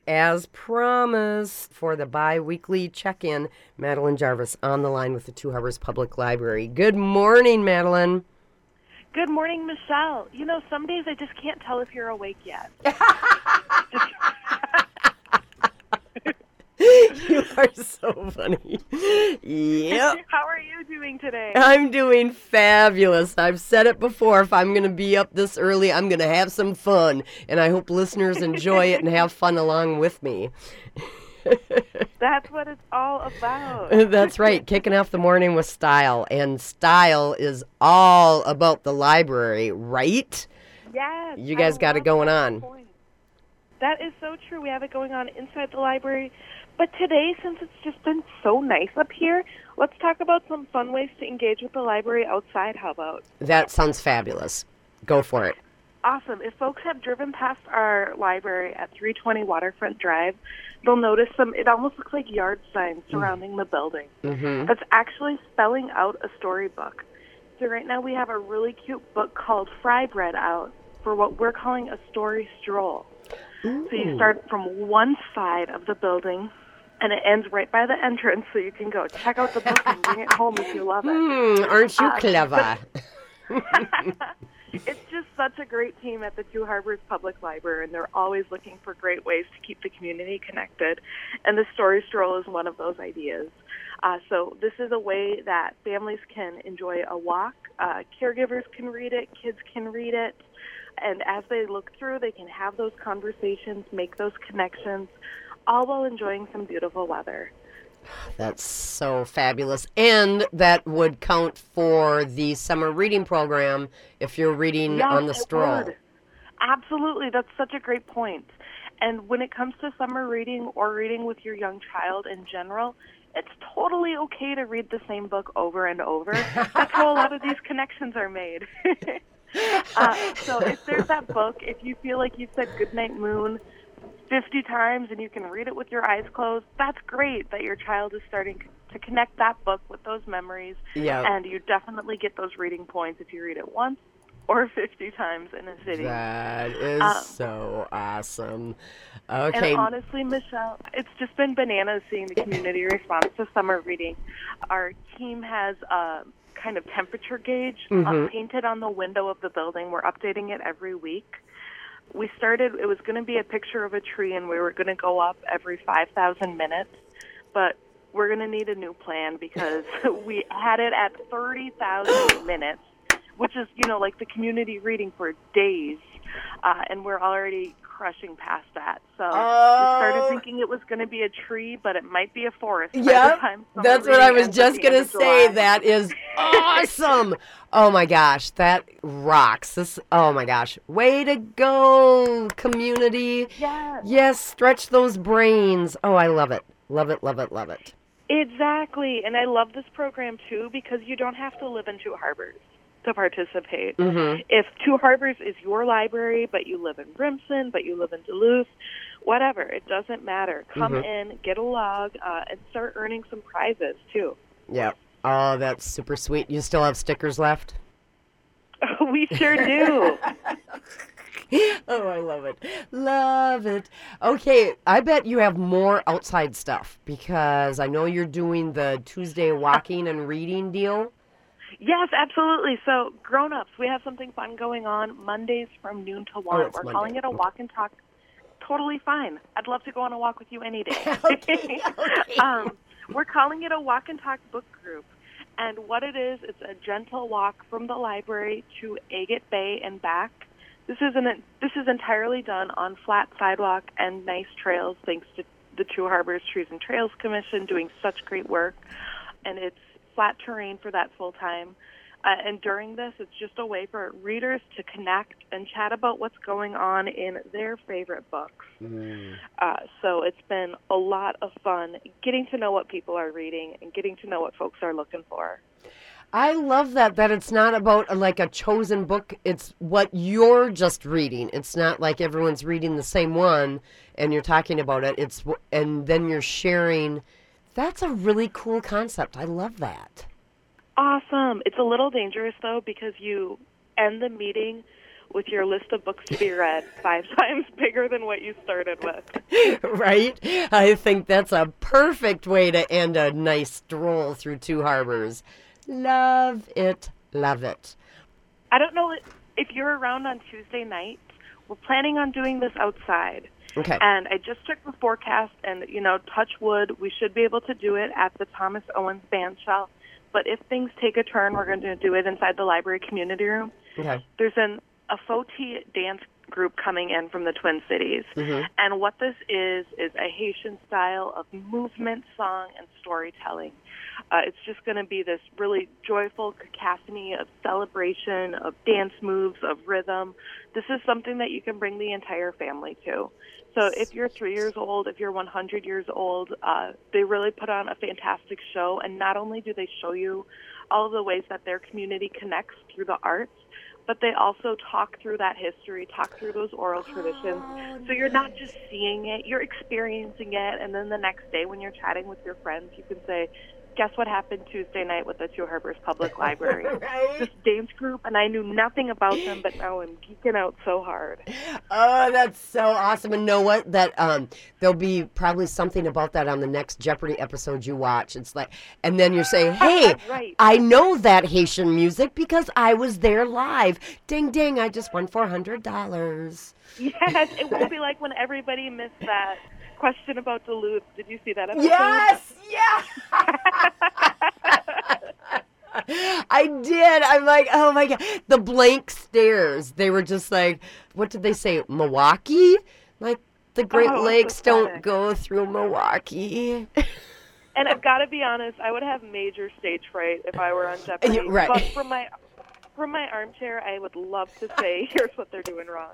as promised, for the bi-weekly check-in, Madeline Jarvis on the line with the Two Harbors Public Library. Good morning, Madeline. Good morning, Michelle. You know, some days I just can't tell if you're awake yet. You are so funny. Yep. How are you doing today? I'm doing fabulous. I've said it before. If I'm going to be up this early, I'm going to have some fun. And I hope listeners enjoy it and have fun along with me. That's what it's all about. That's right. Kicking off the morning with style. And style is all about the library, right? Yes. You guys got it going on. That is so true. We have it going on inside the library. But today, since it's just been so nice up here, let's talk about some fun ways to engage with the library outside. How about? That sounds fabulous. Go for it. Awesome. If folks have driven past our library at 320 Waterfront Drive, they'll notice it almost looks like yard signs surrounding the building. Mm-hmm. That's actually spelling out a storybook. So right now we have a really cute book called Fry Bread out for what we're calling a story stroll. Ooh. So you start from one side of the building, and it ends right by the entrance, so you can go check out the book and bring it home if you love it. Aren't you clever? It's just such a great team at the Two Harbors Public Library, and they're always looking for great ways to keep the community connected. And the story stroll is one of those ideas. So this is a way that families can enjoy a walk. Caregivers can read it. Kids can read it. And as they look through, they can have those conversations, make those connections, all while enjoying some beautiful weather. That's so fabulous. And that would count for the summer reading program if you're reading on the stroll. Would. Absolutely. That's such a great point. And when it comes to summer reading or reading with your young child in general, it's totally okay to read the same book over and over. That's how a lot of these connections are made. So if there's that book, if you feel like you've said Goodnight Moon 50 times and you can read it with your eyes closed, that's great that your child is starting to connect that book with those memories. Yeah. And you definitely get those reading points if you read it once or 50 times in a sitting. That is so awesome. Okay. And honestly, Michelle, it's just been bananas seeing the community response to summer reading. Our team has a kind of temperature gauge painted on the window of the building. We're updating it every week. We started, it was going to be a picture of a tree, and we were going to go up every 5,000 minutes, but we're going to need a new plan because we had it at 30,000 minutes, which is, like the community reading for days, and we're already crushing past that. So we started thinking it was going to be a tree, but it might be a forest. Yeah, that's what I was just going to say. That is awesome. Oh my gosh, that rocks. Oh my gosh. Way to go, community. Yes, stretch those brains. Oh, I love it. Love it, love it, love it. Exactly. And I love this program too because you don't have to live in Two Harbors to participate. Mm-hmm. If Two Harbors is your library, but you live in Brimson, but you live in Duluth, whatever, it doesn't matter. Come in, get a log, and start earning some prizes too. Yeah. Oh, that's super sweet. You still have stickers left? We sure do. Oh, I love it. Love it. Okay, I bet you have more outside stuff because I know you're doing the Tuesday walking and reading deal. Yes, absolutely. So, grown-ups, we have something fun going on Mondays from noon to 1. We're calling it a walk and talk. Totally fine. I'd love to go on a walk with you any day. Okay. We're calling it a walk and talk book group. And what it is, it's a gentle walk from the library to Agate Bay and back. This is entirely done on flat sidewalk and nice trails, thanks to the Two Harbors Trees and Trails Commission doing such great work. And it's flat terrain for that full time. And during this, it's just a way for readers to connect and chat about what's going on in their favorite books. So it's been a lot of fun getting to know what people are reading and getting to know what folks are looking for. I love that it's not about like a chosen book. It's what you're just reading. It's not like everyone's reading the same one and you're talking about it. And then you're sharing. That's a really cool concept. I love that. Awesome. It's a little dangerous, though, because you end the meeting with your list of books to be read 5 times bigger than what you started with. Right? I think that's a perfect way to end a nice stroll through Two Harbors. Love it. Love it. I don't know if you're around on Tuesday night. We're planning on doing this outside. Okay. And I just checked the forecast, and, touch wood, we should be able to do it at the Thomas Owens Band Shell. But if things take a turn, we're going to do it inside the library community room. Okay. There's a Foti dance group coming in from the Twin Cities. Mm-hmm. And what this is a Haitian style of movement, song, and storytelling. It's just going to be this really joyful cacophony of celebration, of dance moves, of rhythm. This is something that you can bring the entire family to. So if you're 3 years old, if you're 100 years old, they really put on a fantastic show. And not only do they show you all of the ways that their community connects through the arts, but they also talk through that history, talk through those oral traditions. So you're not just seeing it, you're experiencing it. And then the next day when you're chatting with your friends, you can say, guess what happened Tuesday night with the Two Harbors Public Library? Right? This dance group, and I knew nothing about them, but now I'm geeking out so hard. Oh, that's so awesome. And know what? That there'll be probably something about that on the next Jeopardy episode you watch. It's like, and then you're saying, hey, right. I know that Haitian music because I was there live. Ding, ding, I just won $400. Yes, it will be like when everybody missed that question about Duluth. Did you see that episode? Yes, yeah. I did. I'm like, oh my God. The blank stares. They were just like, what did they say? Milwaukee? Like the Great Lakes don't go through Milwaukee. And I've got to be honest, I would have major stage fright if I were on Jeopardy. Right. But from my armchair, I would love to say, here's what they're doing wrong.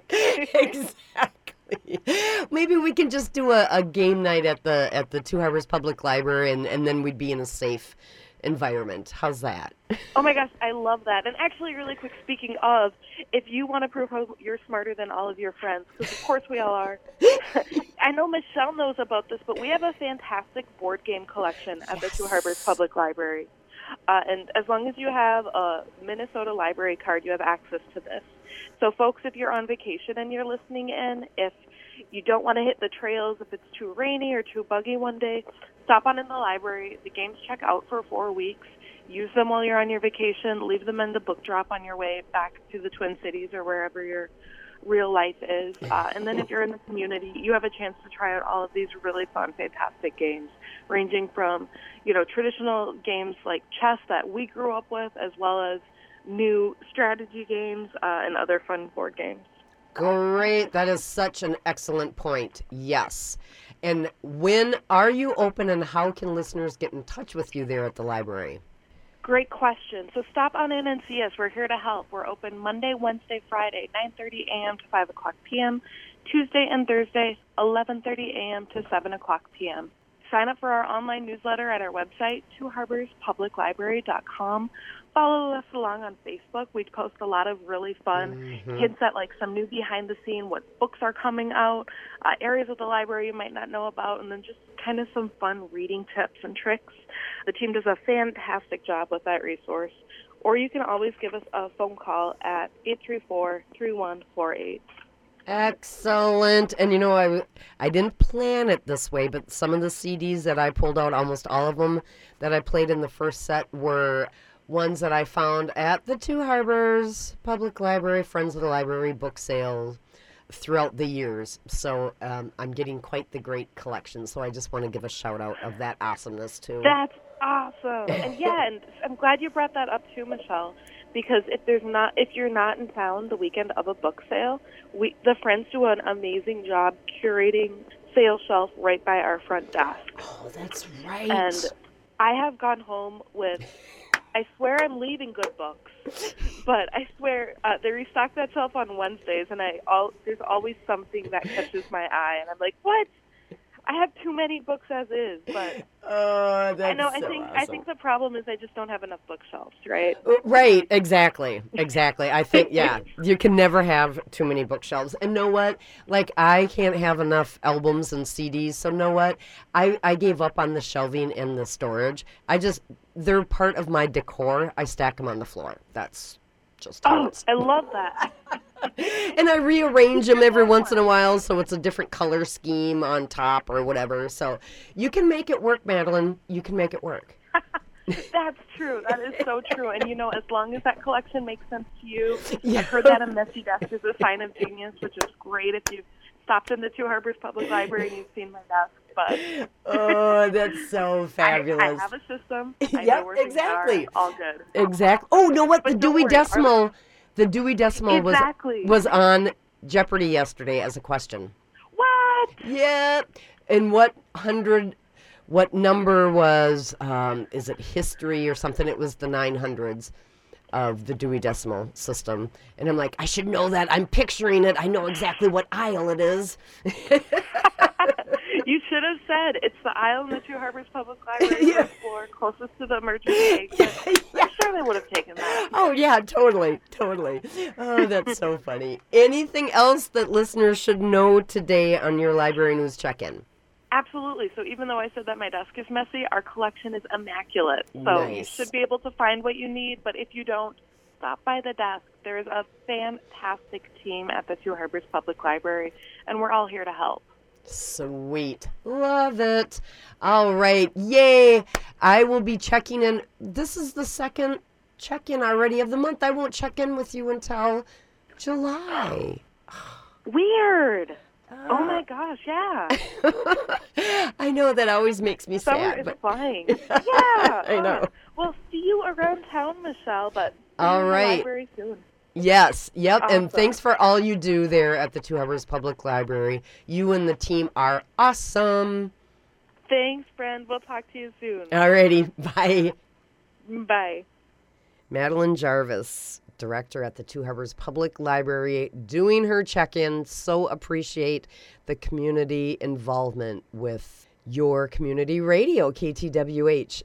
Exactly. Maybe we can just do a game night at the Two Harbors Public Library, and then we'd be in a safe environment. How's that? Oh my gosh, I love that. And actually, really quick, speaking of, if you want to prove how you're smarter than all of your friends, because of course we all are, I know Michelle knows about this, but we have a fantastic board game collection at the Two Harbors Public Library. And as long as you have a Minnesota library card, you have access to this. So folks, if you're on vacation and you're listening in, if you don't want to hit the trails, if it's too rainy or too buggy one day, stop on in the library. The games check out for 4 weeks. Use them while you're on your vacation. Leave them in the book drop on your way back to the Twin Cities or wherever your real life is. And then if you're in the community, you have a chance to try out all of these really fun, fantastic games, ranging from, traditional games like chess that we grew up with, as well as new strategy games and other fun board games. Great. That is such an excellent point. Yes. And when are you open, and how can listeners get in touch with you there at the library? Great question. So stop on in and see us. We're here to help. We're open Monday, Wednesday, Friday, 9:30 a.m. to 5 o'clock p.m., Tuesday and Thursday, 11:30 a.m. to 7 o'clock p.m. Sign up for our online newsletter at our website, twoharborspubliclibrary.com. Follow us along on Facebook. We post a lot of really fun hints at some new behind the scene, what books are coming out, areas of the library you might not know about, and then just kind of some fun reading tips and tricks. The team does a fantastic job with that resource. Or you can always give us a phone call at 834-3148. Excellent. And I didn't plan it this way, but some of the CDs that I pulled out, almost all of them that I played in the first set, were ones that I found at the Two Harbors Public Library, Friends of the Library book sale throughout the years. So I'm getting quite the great collection. So I just want to give a shout out of that awesomeness too. That's awesome. And and I'm glad you brought that up too, Michelle, because if you're not in town the weekend of a book sale, the Friends do an amazing job curating sale shelf right by our front desk. Oh, that's right. And I have gone home with, I swear I'm leaving good books, but I swear they restock that shelf on Wednesdays, and there's always something that catches my eye, and I'm like, what? I have too many books as is, but that's I know. awesome. I think the problem is I just don't have enough bookshelves, right? Right. Exactly. I think you can never have too many bookshelves. And know what? I can't have enough albums and CDs. So know what? I gave up on the shelving and the storage. They're part of my decor. I stack them on the floor. That's just how it's. I love that. And I rearrange them every once in a while so it's a different color scheme on top or whatever. So you can make it work, Madeline. You can make it work. That's true. That is so true. And, as long as that collection makes sense to you, Yeah. I've heard that a messy desk is a sign of genius, which is great if you've stopped in the Two Harbors Public Library and you've seen my desk. But Oh, that's so fabulous. I have a system. I Yep, know where things exactly. are. All good. Exactly. Oh, know what? But The don't Dewey worry, Decimal. The Dewey Decimal Exactly. was on Jeopardy yesterday as a question. What? Yeah. And what number was, is it history or something? It was the 900s of the Dewey Decimal System. And I'm like, I should know that. I'm picturing it. I know exactly what aisle it is. You should have said it's the aisle in the Two Harbors Public Library Yeah. first floor, closest to the emergency exit. I'm sure they would have taken that. Oh, yeah, totally. Oh, that's so funny. Anything else that listeners should know today on your Library News Check-In? Absolutely. So even though I said that my desk is messy, our collection is immaculate. So Nice. you should be able to find what you need, but if you don't, stop by the desk. There's a fantastic team at the Two Harbors Public Library, and we're all here to help. Sweet. Love it. All right. Yay. I will be checking in. This is the second check-in already of the month. I won't check in with you until July. Weird. Oh my gosh, yeah. I know that always makes me Summer sad. is But flying. Yeah. I know. Well, see you around town, Michelle, but see you All in the right. library soon. Yes. Yep. And Awesome. thanks for all you do there at the Two Harbors Public Library. You and the team are awesome. Thanks, friend. We'll talk to you soon. Alrighty. Bye. Bye. Madeline Jarvis, director at the Two Harbors Public Library, doing her check-in. So appreciate the community involvement with your community radio, KTWH